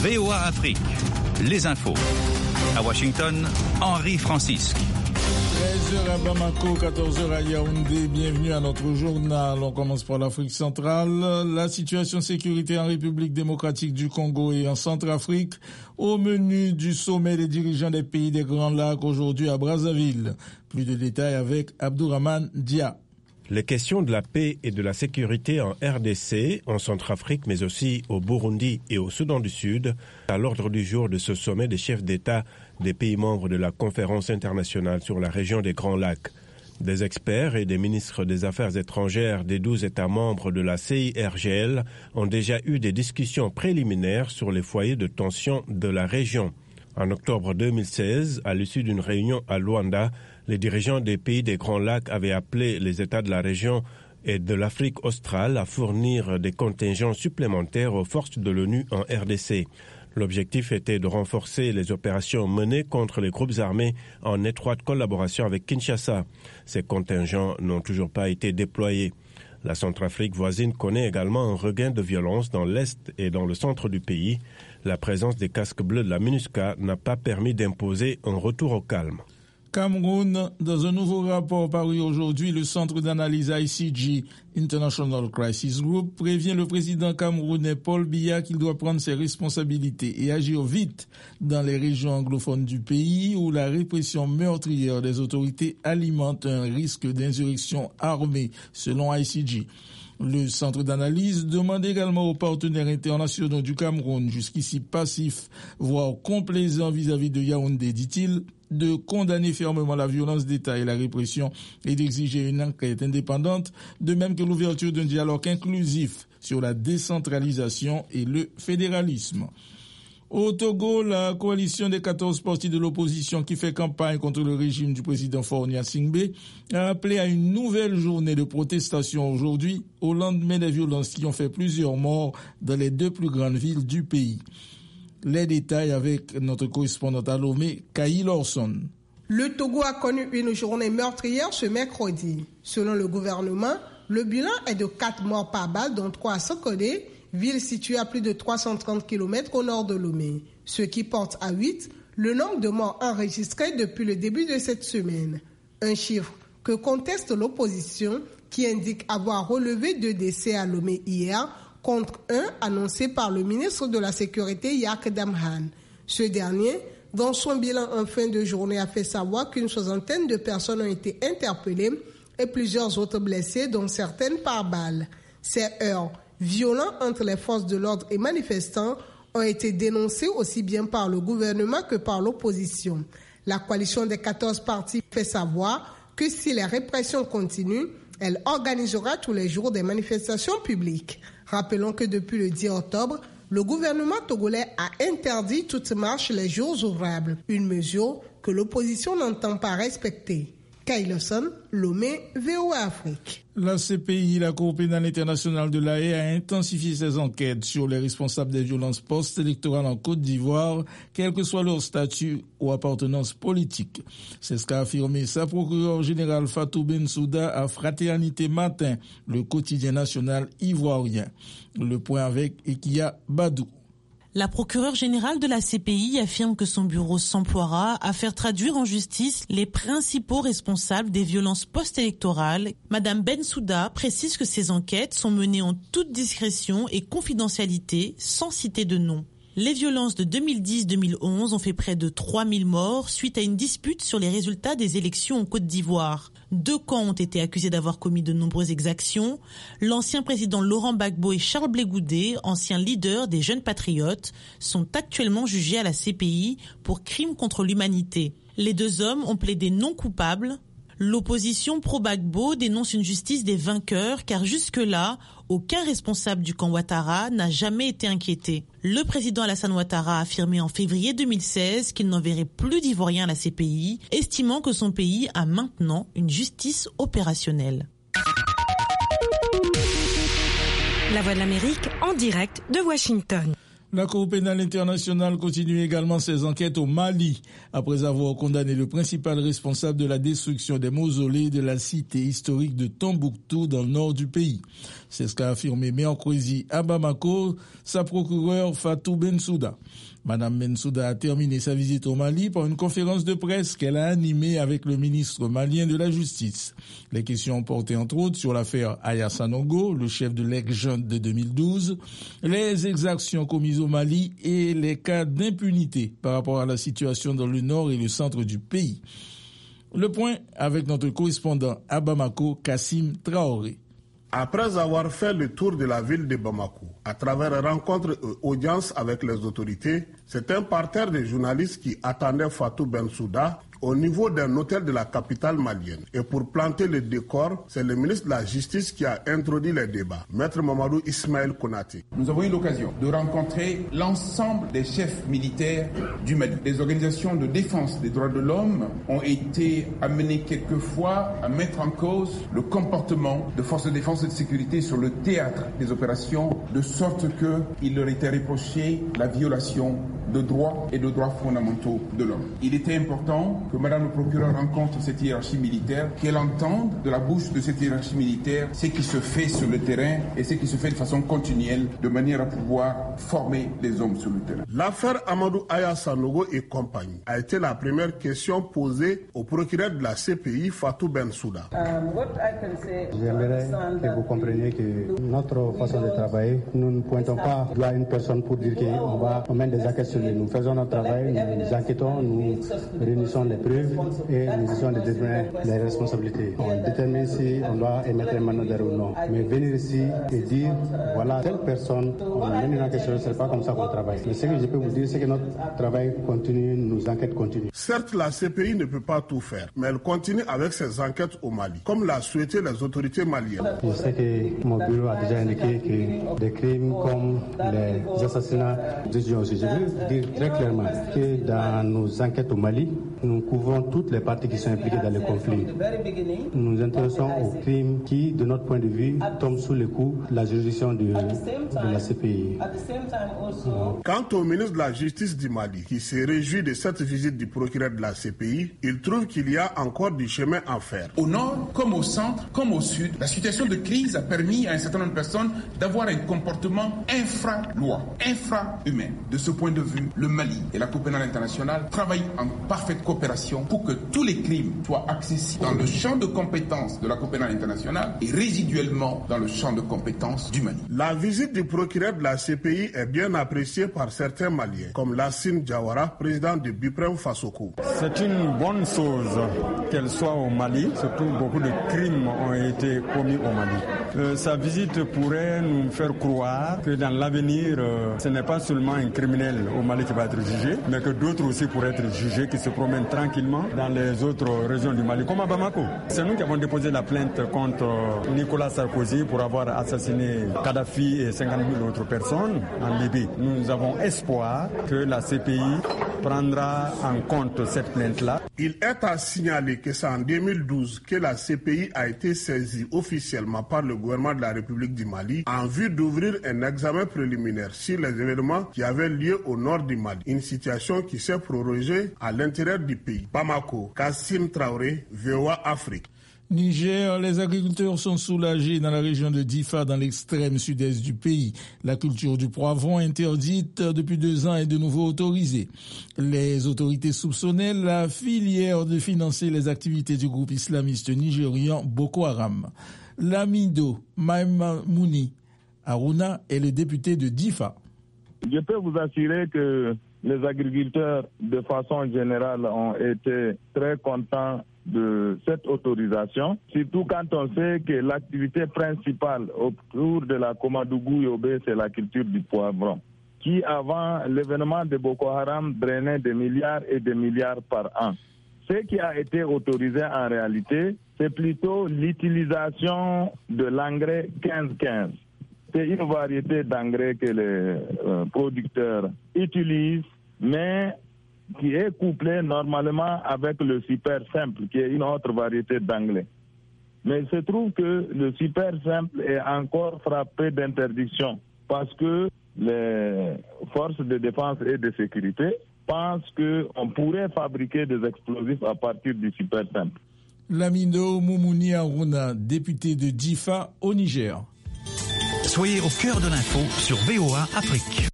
VOA Afrique, les infos. À Washington, Henri Francisque. 13h à Bamako, 14h à Yaoundé. Bienvenue à notre journal. On commence par l'Afrique centrale. La situation sécurité en République démocratique du Congo et en Centrafrique au menu du sommet des dirigeants des pays des Grands Lacs aujourd'hui à Brazzaville. Plus de détails avec Abdourahmane Dia. Les questions de la paix et de la sécurité en RDC, en Centrafrique, mais aussi au Burundi et au Soudan du Sud, à l'ordre du jour de ce sommet des chefs d'État des pays membres de la Conférence internationale sur la région des Grands Lacs. Des experts et des ministres des Affaires étrangères des 12 États membres de la CIRGL ont déjà eu des discussions préliminaires sur les foyers de tension de la région. En octobre 2016, à l'issue d'une réunion à Luanda, les dirigeants des pays des Grands Lacs avaient appelé les États de la région et de l'Afrique australe à fournir des contingents supplémentaires aux forces de l'ONU en RDC. L'objectif était de renforcer les opérations menées contre les groupes armés en étroite collaboration avec Kinshasa. Ces contingents n'ont toujours pas été déployés. La Centrafrique voisine connaît également un regain de violence dans l'est et dans le centre du pays. La présence des casques bleus de la MINUSCA n'a pas permis d'imposer un retour au calme. Cameroun, dans un nouveau rapport paru aujourd'hui, le centre d'analyse ICG, International Crisis Group, prévient le président camerounais Paul Biya qu'il doit prendre ses responsabilités et agir vite dans les régions anglophones du pays où la répression meurtrière des autorités alimente un risque d'insurrection armée, selon ICG. Le centre d'analyse demande également aux partenaires internationaux du Cameroun, jusqu'ici passifs, voire complaisants vis-à-vis de Yaoundé, dit-il, de condamner fermement la violence d'État et la répression et d'exiger une enquête indépendante, de même que l'ouverture d'un dialogue inclusif sur la décentralisation et le fédéralisme. Au Togo, la coalition des 14 partis de l'opposition qui fait campagne contre le régime du président Faure Gnassingbé a appelé à une nouvelle journée de protestation aujourd'hui, au lendemain des violences qui ont fait plusieurs morts dans les deux plus grandes villes du pays. Les détails avec notre correspondante à Lomé, Kaï Lorson. Le Togo a connu une journée meurtrière ce mercredi. Selon le gouvernement, le bilan est de 4 morts par balle, dont 3 à Sokodé, ville située à plus de 330 km au nord de Lomé, ce qui porte à 8 le nombre de morts enregistrés depuis le début de cette semaine. Un chiffre que conteste l'opposition qui indique avoir relevé 2 décès à Lomé hier, contre un annoncé par le ministre de la Sécurité Yak Damhan. Ce dernier, dans son bilan en fin de journée, a fait savoir qu'une 60aine de personnes ont été interpellées et plusieurs autres blessées, dont certaines par balle. Ces heurts violents entre les forces de l'ordre et manifestants ont été dénoncés aussi bien par le gouvernement que par l'opposition. La coalition des 14 partis fait savoir que si les répressions continuent, elle organisera tous les jours des manifestations publiques. Rappelons que depuis le 10 octobre, le gouvernement togolais a interdit toute marche les jours ouvrables, une mesure que l'opposition n'entend pas respecter. Kailoson, Lomé, VOA Afrique. La CPI, la Cour pénale internationale de La Haye, a intensifié ses enquêtes sur les responsables des violences post-électorales en Côte d'Ivoire, quel que soit leur statut ou appartenance politique. C'est ce qu'a affirmé sa procureure générale Fatou Bensouda à Fraternité Matin, le quotidien national ivoirien. Le point avec Ekia Badou. La procureure générale de la CPI affirme que son bureau s'emploiera à faire traduire en justice les principaux responsables des violences post-électorales. Madame Bensouda précise que ces enquêtes sont menées en toute discrétion et confidentialité, sans citer de nom. Les violences de 2010-2011 ont fait près de 3000 morts suite à une dispute sur les résultats des élections en Côte d'Ivoire. 2 camps ont été accusés d'avoir commis de nombreuses exactions. L'ancien président Laurent Gbagbo et Charles Blé Goudé, anciens leaders des Jeunes Patriotes, sont actuellement jugés à la CPI pour crimes contre l'humanité. Les 2 hommes ont plaidé non coupables. L'opposition pro-Gbagbo dénonce une justice des vainqueurs car jusque-là, aucun responsable du camp Ouattara n'a jamais été inquiété. Le président Alassane Ouattara a affirmé en février 2016 qu'il n'enverrait plus d'Ivoiriens à la CPI, estimant que son pays a maintenant une justice opérationnelle. La Voix de l'Amérique en direct de Washington. La Cour pénale internationale continue également ses enquêtes au Mali, après avoir condamné le principal responsable de la destruction des mausolées de la cité historique de Tombouctou dans le nord du pays. C'est ce qu'a affirmé mercredi à Bamako sa procureure Fatou Bensouda. Madame Bensouda a terminé sa visite au Mali par une conférence de presse qu'elle a animée avec le ministre malien de la Justice. Les questions ont porté entre autres sur l'affaire Aya Sanogo, le chef de l'ex-junte de 2012, les exactions commises au Mali et les cas d'impunité par rapport à la situation dans le nord et le centre du pays. Le point avec notre correspondant à Bamako, Kassim Traoré. Après avoir fait le tour de la ville de Bamako, à travers rencontres et audiences avec les autorités, c'est un parterre de journalistes qui attendait Fatou Bensouda au niveau d'un hôtel de la capitale malienne. Et pour planter le décor, c'est le ministre de la Justice qui a introduit les débats, Maître Mamadou Ismaël Konaté. Nous avons eu l'occasion de rencontrer l'ensemble des chefs militaires du Mali. Les organisations de défense des droits de l'homme ont été amenées quelquefois à mettre en cause le comportement de forces de défense et de sécurité sur le théâtre des opérations, de sorte qu'il leur était reproché la violation de droits et de droits fondamentaux de l'homme. Il était important que Madame le procureur rencontre cette hiérarchie militaire, qu'elle entende de la bouche de cette hiérarchie militaire ce qui se fait sur le terrain et ce qui se fait de façon continuelle, de manière à pouvoir former les hommes sur le terrain. L'affaire Amadou Aya Sanogo et compagnie a été la première question posée au procureur de la CPI, Fatou Bensouda. J'aimerais que vous compreniez que notre façon de travailler, nous ne pointons pas à une personne pour dire qu'on va mettre des enquêtes sur lui. Nous faisons notre travail, nous enquêtons, nous réunissons les preuves et nous essayons de déterminer les responsabilités. On détermine si on doit émettre un mandat d'arrêt ou non. Mais venir ici et dire, voilà, telle personne, on mène une enquête sur elle, ce n'est pas comme ça qu'on travaille. Mais ce que je peux vous dire, c'est que notre travail continue, nos enquêtes continuent. Certes, la CPI ne peut pas tout faire, mais elle continue avec ses enquêtes au Mali, comme l'a souhaité les autorités maliennes. Je sais que mon bureau a déjà indiqué que des crimes comme les assassinats de gens aussi. Je veux dire très clairement que dans nos enquêtes au Mali, nous couvrons toutes les parties qui sont impliquées dans le conflit. Nous nous intéressons aux crimes qui, de notre point de vue, tombent sous le coup de la juridiction de la CPI. Quant au ministre de la Justice du Mali, qui se réjouit de cette visite du procureur de la CPI, il trouve qu'il y a encore du chemin à faire. Au nord, comme au centre, comme au sud, la situation de crise a permis à un certain nombre de personnes d'avoir un comportement infra-loi, infra-humain. De ce point de vue, le Mali et la Cour pénale internationale travaillent en parfaite coopération pour que tous les crimes soient accessibles dans le champ de compétences de la Cour pénale internationale et résiduellement dans le champ de compétences du Mali. La visite du procureur de la CPI est bien appréciée par certains Maliens, comme Lassine Diawara, président de Buprem Fasoko. C'est une bonne chose qu'elle soit au Mali, surtout beaucoup de crimes ont été commis au Mali. Sa visite pourrait nous faire croire que dans l'avenir, ce n'est pas seulement un criminel au Mali qui va être jugé, mais que d'autres aussi pourraient être jugés, qui se promènent tranquillement dans les autres régions du Mali, comme à Bamako. C'est nous qui avons déposé la plainte contre Nicolas Sarkozy pour avoir assassiné Kadhafi et 50 000 autres personnes en Libye. Nous avons espoir que la CPI prendra en compte cette plainte-là. Il est à signaler que c'est en 2012 que la CPI a été saisie officiellement par le gouvernement de la République du Mali en vue d'ouvrir un examen préliminaire sur les événements qui avaient lieu au nord du Mali. Une situation qui s'est prorogée à l'intérieur du pays. Bamako, Kassim Traoré, VOA Afrique. Niger, les agriculteurs sont soulagés dans la région de Difa, dans l'extrême sud-est du pays. La culture du poivron, interdite depuis 2 ans, est de nouveau autorisée. Les autorités soupçonnaient la filière de financer les activités du groupe islamiste nigérian Boko Haram. Lamido Maimouni Aruna est le député de Difa. Je peux vous assurer que les agriculteurs, de façon générale, ont été très contents de cette autorisation, surtout quand on sait que l'activité principale autour de la Komadougou Yobe, c'est la culture du poivron, qui avant l'événement de Boko Haram drainait des milliards et des milliards par an. Ce qui a été autorisé en réalité, c'est plutôt l'utilisation de l'engrais 15-15. C'est une variété d'engrais que les producteurs utilisent, mais qui est couplé normalement avec le super simple, qui est une autre variété d'engrais. Mais il se trouve que le super simple est encore frappé d'interdiction parce que les forces de défense et de sécurité pensent qu'on pourrait fabriquer des explosifs à partir du super simple. Lamido Moumouni Aruna, député de Difa au Niger. Soyez au cœur de l'info sur VOA Afrique.